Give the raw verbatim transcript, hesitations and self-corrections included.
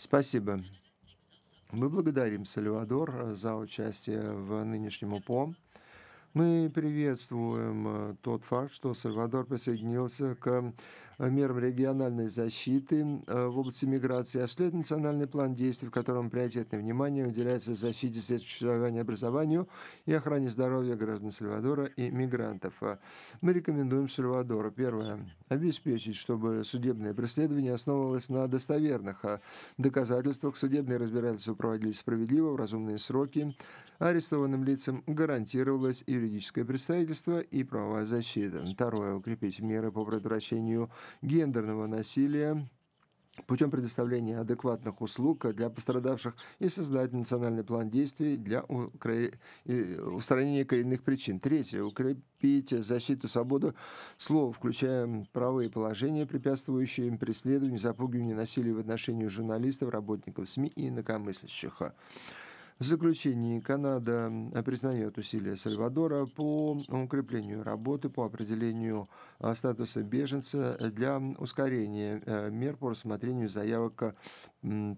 Спасибо. Мы благодарим Сальвадор э, за участие в нынешнем ОПО. Мы приветствуем э, тот факт, что Сальвадор присоединился к э, мерам региональной защиты э, в области миграции, осуществляет национальный план действий, в котором приоритетное внимание уделяется защите средств существования, образованию и охране здоровья граждан Сальвадора и мигрантов. А Мы рекомендуем Сальвадору, первое, обеспечить, чтобы судебное преследование основывалось на достоверных а, доказательствах, судебные разбирательства проводились справедливо, в разумные сроки, арестованным лицам гарантировалось юридическое представительство и правовая защита. Второе. Укрепить меры по предотвращению гендерного насилия путем предоставления адекватных услуг для пострадавших и создать национальный план действий для укро- и устранения коренных причин. Третье. Укрепить защиту свободы слова, включая правовые положения, препятствующие преследованию, запугиванию, насилию в отношении журналистов, работников СМИ и инакомыслящих. В заключении Канада м, признает усилия Сальвадора по укреплению работы по определению а, статуса беженца для ускорения э, мер по рассмотрению заявок